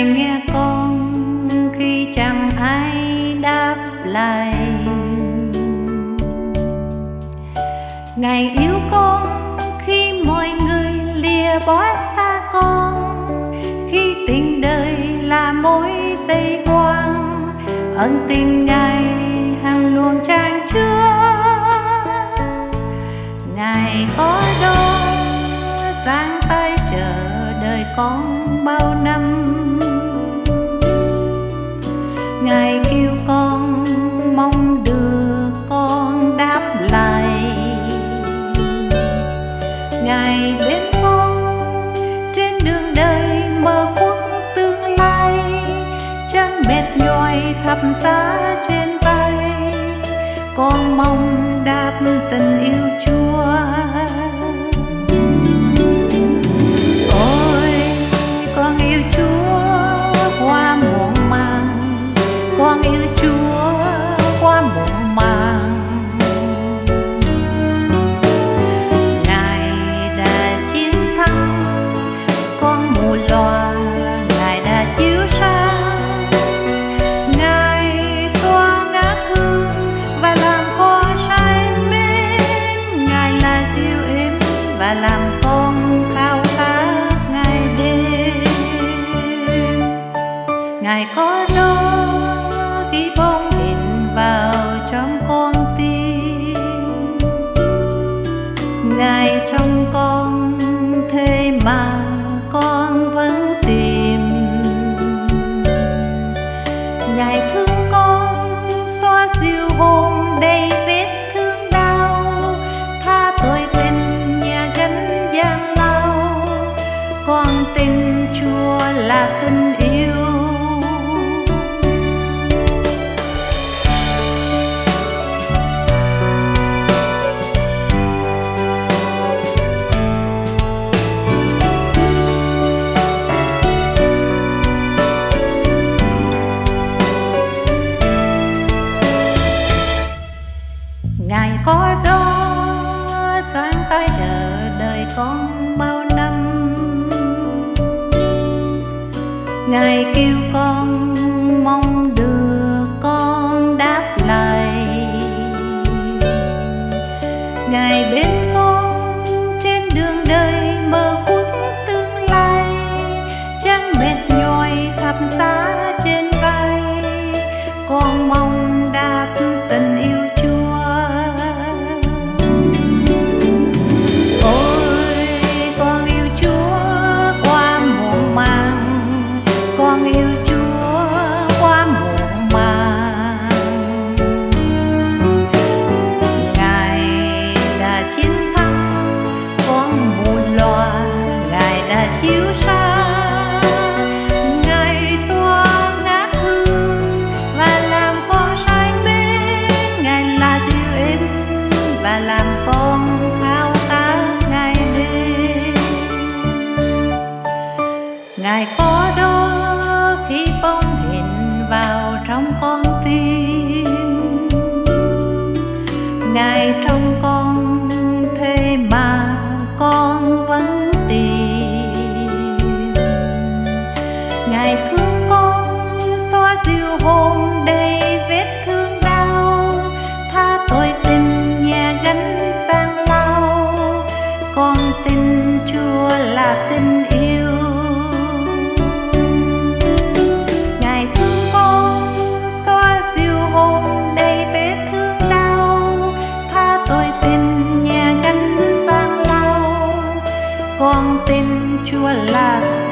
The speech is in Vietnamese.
Ngài nghe con khi chẳng ai đáp lại. Ngài yêu con khi mọi người lìa bỏ xa con, khi tình đời là mối dây quang, ân tình Ngài hằng luôn chan chứa. Ngài có đó giang tay chờ đợi con bao năm. Ngài kêu con mong được con đáp lại. Ngài bên con trên đường đời mơ ước tương lai, chẳng mệt nhòi thập giá trên vai. Con mong đáp tình yêu Chúa. Ôi con yêu Chúa qua muộn màng, con yêu Chúa qua muộn màng. Ngài đã chiến thắng con mù loà, Ngài đã chiếu sáng. Ngài tỏa ngát hương và làm con say mến. Ngài là dịu êm và làm con khao khát ngày đêm. Ngài có đó khi bóng hình vào trong con tim. Ngài trong con thế mà con vẫn tìm. Ngài thương con xoa dịu hồn đầy vết thương đau, tha tội tình nhà gánh gian lao. Con tin Chúa là tình yêu. Ngài có đó sáng tay chờ đợi con bao năm. Ngài kêu con mong được con đáp lại. Ngài bên con trên đường đời mơ ước tương lai, chẳng mệt nhòi thập giá trên vai. Con mong đáp tình yêu Chúa. Ôi con yêu Chúa qua muộn màng, con yêu Chúa qua muộn màng. Ngài đã chiến thắng con mù loà, Ngài đã chiếu sáng. Ngài tỏa ngát hương và làm con say mến. Ngài là dịu êm và làm con khao khát ngày đêm. Ngài có đó khi bóng hình vào trong con tim. Ngài trong con thế mà con vẫn tìm. Ngài thương con xoa dịu hồn đầy vết thương đau, tha tội tình nhà gánh gian lao. Con tin Chúa là tình yêu. Ngài thương con xoa dịu hồn đầy vết thương đau, tha tội tình nhà gánh gian lao. Con tin Chúa là